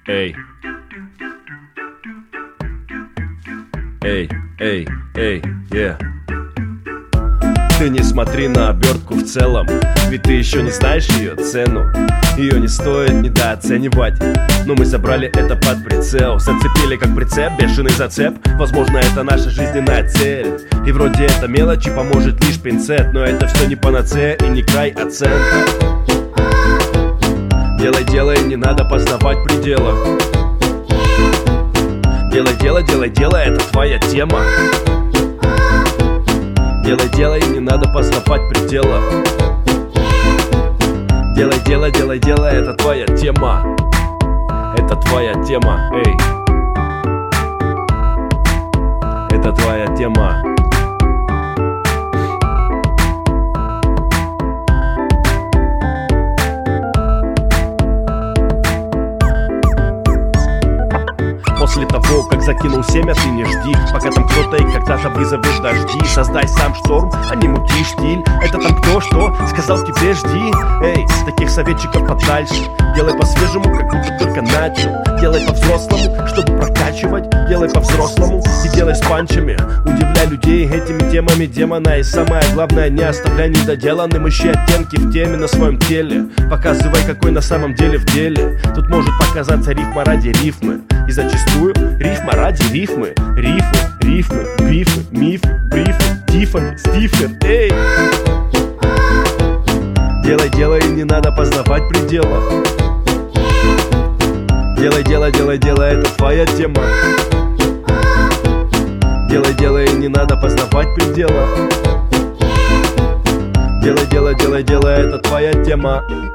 Эй. Эй, эй, эй, yeah. Ты не смотри на обертку в целом, ведь ты еще не знаешь ее цену. Ее не стоит недооценивать, но мы забрали это под прицел. Зацепили как прицеп, бешеный зацеп. Возможно, это наша жизненная цель. И вроде это мелочи, поможет лишь пинцет, но это все не панацея и не край оценка. Делай, делай, не надо познавать пределов. Делай, делай, делай, делай, это твоя тема. Делай, делай, не надо познавать предела. Делай, делай, делай, делай, это твоя тема. Это твоя тема, эй. Это твоя тема. После того, как закинул семя, ты не жди, пока там кто-то и когда-то вызовешь дожди. Создай сам шторм, а не мути штиль. Это там кто что сказал тебе жди. Эй, таких советчиков подальше. Делай по-свежему, как будто только начал. Делай по-взрослому, чтобы прокачивать. Делай по-взрослому и делай с панчами. Удивляй людей этими темами демона. И самое главное, не оставляй недоделанным. Ищи оттенки в теме на своем теле. Показывай, какой на самом деле в деле. Тут может показаться рифма ради рифмы. И зачастую рифма ради рифмы. Рифы, рифмы, бифы, мифы, брифы, Тиффани, Стифлер, эй! Делай, делай, не надо познавать пределов. Делай, делай, делай, делай, это твоя тема. Делай, делай, не надо познавать пределов. Делай, делай, делай, делай, это твоя тема.